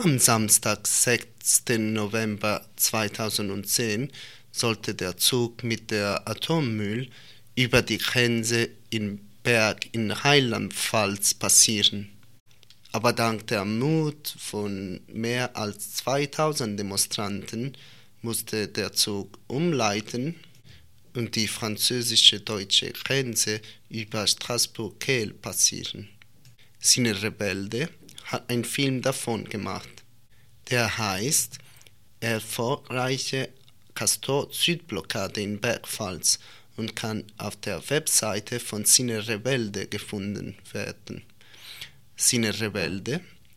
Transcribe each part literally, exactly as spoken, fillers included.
Am Samstag, sechsten November zweitausendzehn, sollte der Zug mit der Atommüll über die Grenze in Berg in Rheinland-Pfalz passieren. Aber dank der Mut von mehr als zweitausend Demonstranten musste der Zug umleiten und die französische-deutsche Grenze über Straßburg-Kehl passieren. Cine Rebelde hat einen Film davon gemacht. Der heißt Erfolgreiche Castor-Süd-Blockade in Bergpfalz und kann auf der Webseite von Cine Rebelde gefunden werden. Cine Rebelde,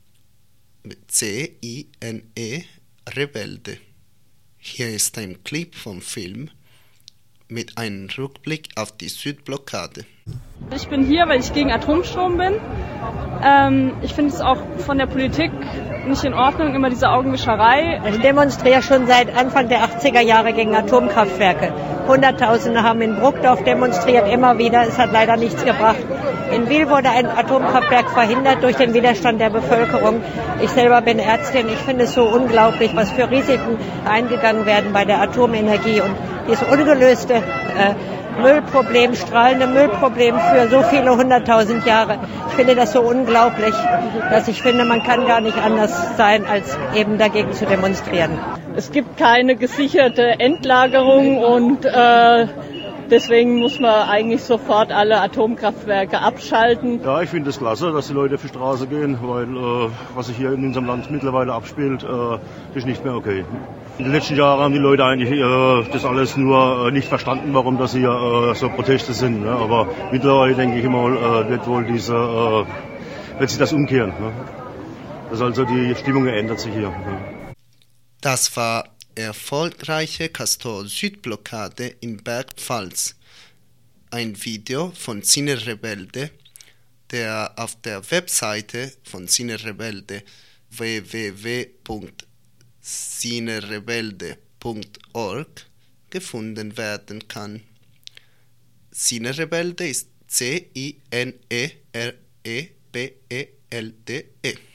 C I N E Rebelde. Hier ist ein Clip vom Film mit einem Rückblick auf die Südblockade. Ich bin hier, weil ich gegen Atomstrom bin. Ähm, ich finde es auch von der Politik nicht in Ordnung, immer diese Augenwischerei. Ich demonstriere schon seit Anfang der achtziger Jahre gegen Atomkraftwerke. Hunderttausende haben in Bruckdorf demonstriert, immer wieder. Es hat leider nichts gebracht. In Wil wurde ein Atomkraftwerk verhindert durch den Widerstand der Bevölkerung. Ich selber bin Ärztin. Ich finde es so unglaublich, was für Risiken eingegangen werden bei der Atomenergie. Und dieses ungelöste äh, Müllproblem, strahlende Müllproblem für so viele hunderttausend Jahre. Ich finde das so unglaublich, dass ich finde, man kann gar nicht anders sein, als eben dagegen zu demonstrieren. Es gibt keine gesicherte Endlagerung und äh, deswegen muss man eigentlich sofort alle Atomkraftwerke abschalten. Ja, ich finde es klasse, dass die Leute auf die Straße gehen, weil äh, was sich hier in unserem Land mittlerweile abspielt, äh, ist nicht mehr okay. In den letzten Jahren haben die Leute eigentlich äh, das alles nur äh, nicht verstanden, warum das hier äh, so Proteste sind. Ne? Aber mittlerweile denke ich mal, äh, wird wohl diese, äh, wird sich das umkehren. Ne? Das also die Stimmung ändert sich hier. Ne? Das war Erfolgreiche Castor-Süd-Blockade in Bergpfalz. Ein Video von Cine Rebelde, der auf der Webseite von Cine Rebelde w w w punkt cinerebelde punkt org gefunden werden kann. Cine Rebelde ist C I N E R E B E L D E.